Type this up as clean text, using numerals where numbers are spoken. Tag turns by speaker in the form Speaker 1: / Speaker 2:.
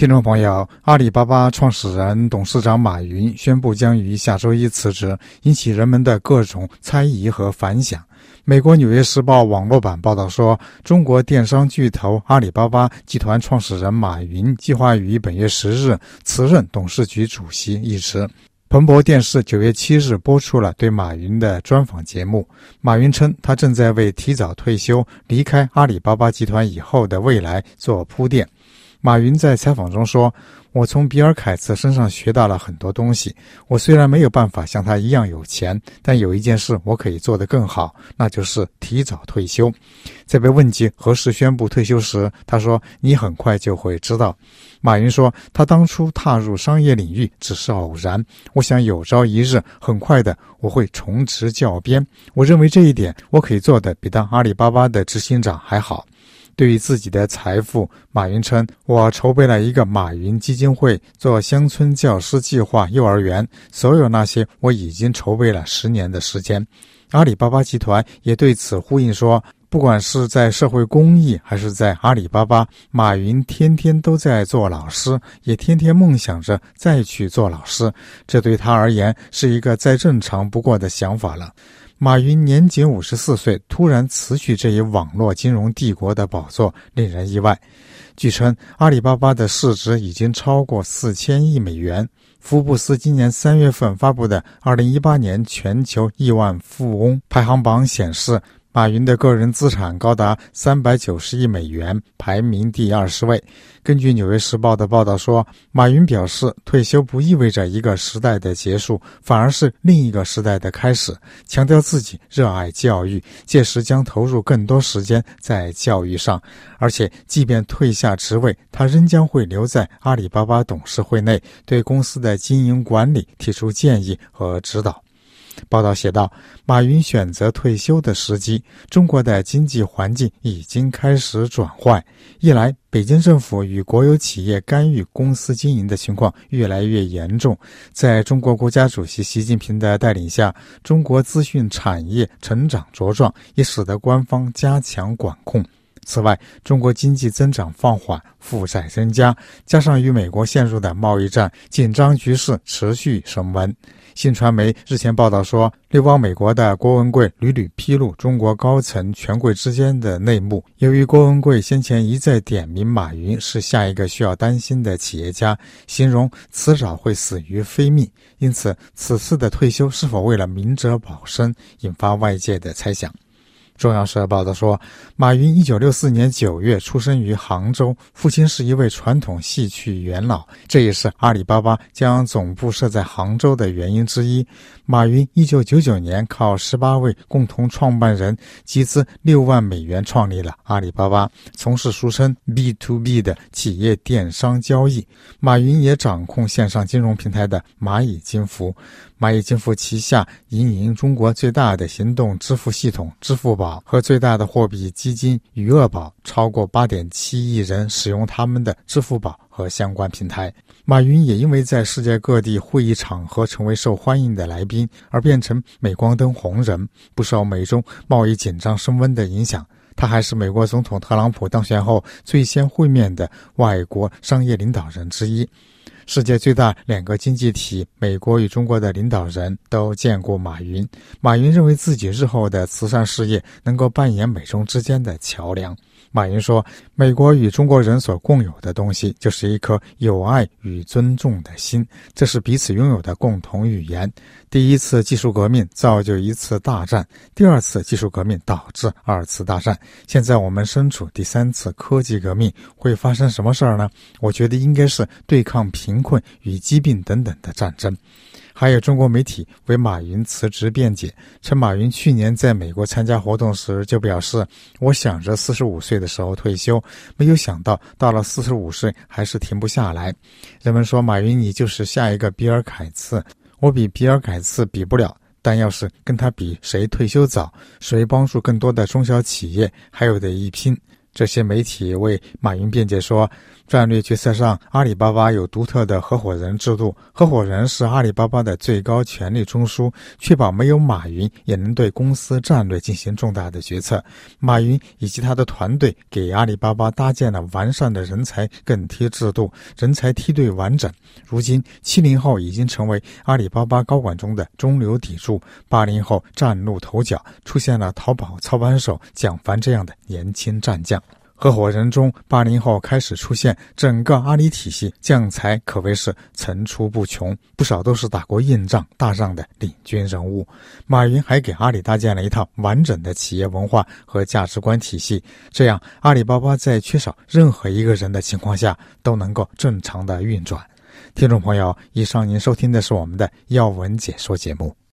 Speaker 1: 听众朋友，阿里巴巴创始人、董事长马云宣布将于下周一辞职，引起人们的各种猜疑和反响。美国《纽约时报》网络版报道说，中国电商巨头阿里巴巴集团创始人马云计划于本月10日辞任董事局主席一职。彭博电视9月7日播出了对马云的专访节目。马云称，他正在为提早退休、离开阿里巴巴集团以后的未来做铺垫。马云在采访中说，我从比尔凯茨身上学到了很多东西，我虽然没有办法像他一样有钱，但有一件事我可以做得更好，那就是提早退休。在被问及何时宣布退休时，他说，你很快就会知道。马云说，他当初踏入商业领域只是偶然，我想有朝一日很快的我会重执教鞭，我认为这一点我可以做得比当阿里巴巴的执行长还好。对于自己的财富，马云称，我筹备了一个马云基金会，做乡村教师计划幼儿园，所有那些我已经筹备了10年的时间。阿里巴巴集团也对此呼应说，不管是在社会公益还是在阿里巴巴，马云天天都在做老师，也天天梦想着再去做老师，这对他而言是一个再正常不过的想法了。马云年仅54岁，突然辞去这一网络金融帝国的宝座，令人意外。据称，阿里巴巴的市值已经超过4000亿美元。福布斯今年3月份发布的2018年全球亿万富翁排行榜显示，马云的个人资产高达390亿美元，排名第20位。根据《纽约时报》的报道说，马云表示，退休不意味着一个时代的结束，反而是另一个时代的开始，强调自己热爱教育，届时将投入更多时间在教育上，而且即便退下职位，他仍将会留在阿里巴巴董事会内，对公司的经营管理提出建议和指导。报道写道，马云选择退休的时机，中国的经济环境已经开始转坏。一来，北京政府与国有企业干预公司经营的情况越来越严重，在中国国家主席习近平的带领下，中国资讯产业成长茁壮，也使得官方加强管控。此外，中国经济增长放缓，负债增加，加上与美国陷入的贸易战，紧张局势持续升温。新传媒日前报道说，流亡美国的郭文贵屡屡披露中国高层权贵之间的内幕。由于郭文贵先前一再点名马云是下一个需要担心的企业家，形容迟早会死于非命，因此此次的退休是否为了明哲保身，引发外界的猜想。中央社报道说，马云1964年9月出生于杭州，父亲是一位传统戏曲元老，这也是阿里巴巴将总部设在杭州的原因之一。马云1999年靠18位共同创办人集资6万美元创立了阿里巴巴，从事俗称 B2B 的企业电商交易。马云也掌控线上金融平台的蚂蚁金服，蚂蚁金服旗下营营中国最大的行动支付系统支付宝和最大的货币基金余额宝，超过 8.7 亿人使用他们的支付宝和相关平台。马云也因为在世界各地会议场合成为受欢迎的来宾，而变成镁光灯红人，不受美中贸易紧张升温的影响。他还是美国总统特朗普当选后最先会面的外国商业领导人之一。世界最大2个经济体美国与中国的领导人都见过马云。马云认为自己日后的慈善事业能够扮演美中之间的桥梁。马云说，美国与中国人所共有的东西就是一颗有爱与尊重的心，这是彼此拥有的共同语言。第一次技术革命造就一次大战，第二次技术革命导致2次大战，现在我们身处第3次科技革命，会发生什么事儿呢？我觉得应该是对抗贫困与疾病等等的战争。还有中国媒体为马云辞职辩解，称马云去年在美国参加活动时就表示，我想着45岁的时候退休，没有想到到了45岁还是停不下来。人们说，马云你就是下一个比尔凯茨，我比比尔凯茨比不了，但要是跟他比谁退休早，谁帮助更多的中小企业，还有得一拼。 这些媒体为马云辩解说，战略决策上，阿里巴巴有独特的合伙人制度，合伙人是阿里巴巴的最高权力中枢，确保没有马云也能对公司战略进行重大的决策。马云以及他的团队给阿里巴巴搭建了完善的人才更替制度，人才梯队完整。如今70后已经成为阿里巴巴高管中的中流砥柱，80后崭露头角，出现了淘宝操盘手蒋凡这样的年轻战将。合伙人中，80后开始出现，整个阿里体系将才可谓是层出不穷，不少都是打过硬仗大仗的领军人物。马云还给阿里搭建了一套完整的企业文化和价值观体系，这样阿里巴巴在缺少任何一个人的情况下都能够正常的运转。听众朋友，以上您收听的是我们的要闻解说节目。